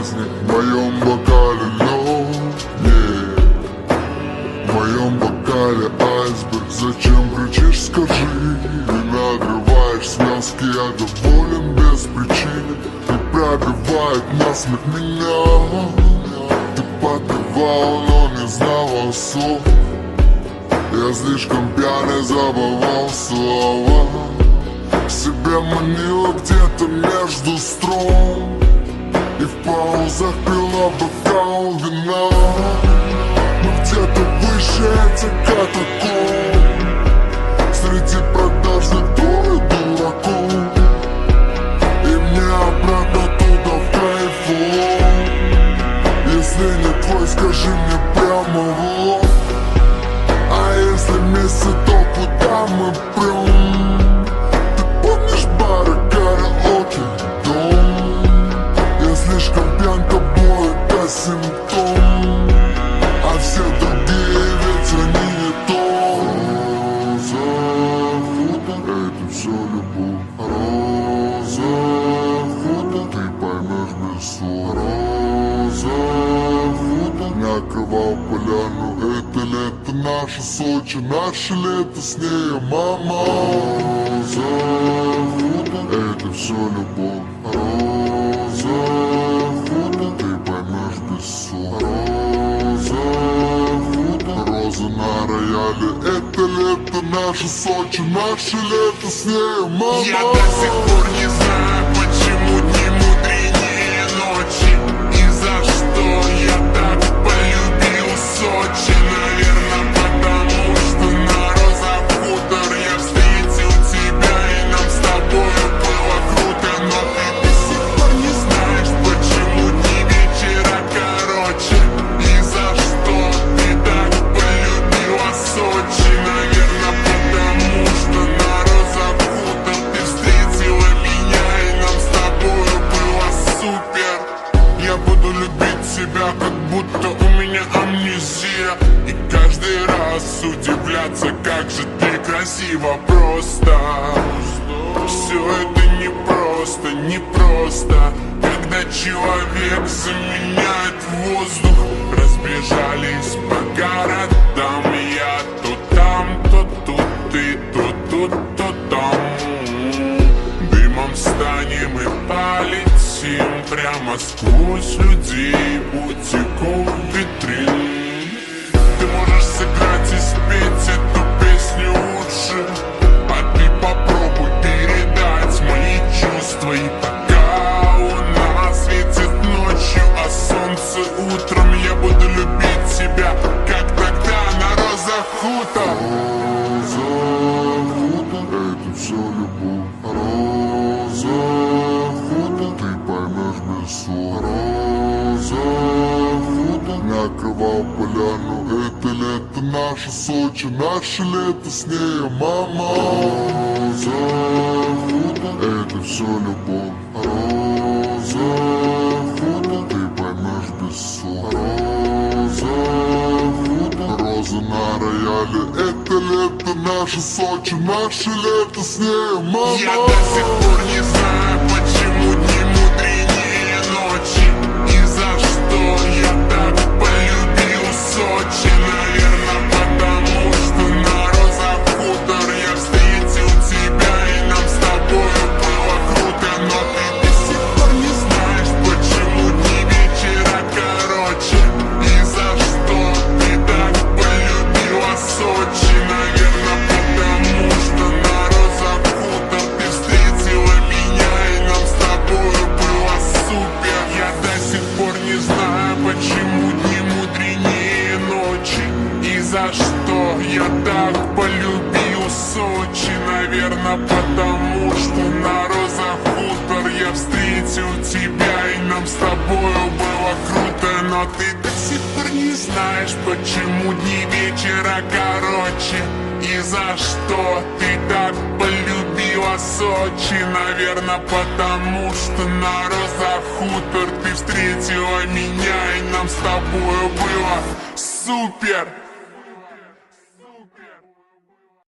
жизни в моем бокале лед, в моем бокале айсберг. Зачем кричишь, скажи, и надрываешь связки. Я доволен без причины, ты пробивает насмех меня. Ты подпевал, но не знал слов. Я слишком пьяный забывал слова. Себя манила где-то между струн, и в паузах пила бокал вина. Мы где-то выше этих катакомб, среди продажных дур и дураков. И мне обратно туда в кайфу. Если не твой, скажи мне прямо в лоб. А если вместе, то куда мы прям? Ты помнишь бары, караоке, дом? Я слишком пьян, тобой это симптом. А все другие ведь они не то. Роза, фото, это все любовь. Роза, фото, ты поймешь без слов. Роза, фото, накрывал поляну. Это лето наше Сочи, наше лето с ней, мама. Роза, фото, это все любовь. Роза, фото, ты поймешь без слов. Роза, фото, роза на рояле. Это лето наше Сочи, наше лето с ней, мама. Я до сих пор не знаю, почему дни мудренее ночи. И за что я так полюбил Сочи. Наверное, потому что на розовый хутор я встретил тебя, и нам с тобою было круто. Но ты до сих пор не знаешь, почему дни вечера короче. И за что ты так полюбила Сочи. Наверное, потому что на розовый хутор ты встретила меня, и нам с тобою было супер. Я буду любить тебя, как будто у меня амнезия. И каждый раз удивляться, как же ты красиво просто. Все это непросто, непросто. Когда человек заменяет воздух. Разбежались по городам. Я то там, то тут, и то тут, то там. Дымом станем и полетим прямо сквозь людей, утеком в витрин. Ты можешь сыграть и спеть эту песню лучше, а ты попробуй передать мои чувства. И пока луна светит ночью, а солнце утром, я буду любить тебя, как тогда на розах хутор. Роза, фото, это все любовь. Роза, фото, ты поймешь без слов. Роза, фото, накрывал поляну. Это лето наше Сочи, наше лето с ней, мама. Роза, фото, это все любовь. Роза, фото, ты поймешь без слов. Роза, фото, роза на рояле. Это лето наше Сочи, наше лето с ней, мама. Я до сих пор не знаю, почему дни мудренее ночи. И за что я так полюбил Сочи. Наверное, потому что на розовый хутор я встретил тебя, и нам с тобою было круто. Но ты до сих пор не знаешь, почему дни вечера короче. И за что ты так полюбила Сочи. Наверное, потому что на розовый хутор ты встретила меня, и нам с тобою было супер. Я до сих пор не знаю, почему дни мудренее ночи. И за что я так полюбил Сочи. Наверное, потому что на розовый хутор я встретил тебя, и нам с тобою было круто. Но ты до сих пор не знаешь, почему дни вечера короче. И за что ты так полюбила Сочи. Наверное, потому что на розовый хутор ты встретила меня, и нам с тобою было супер.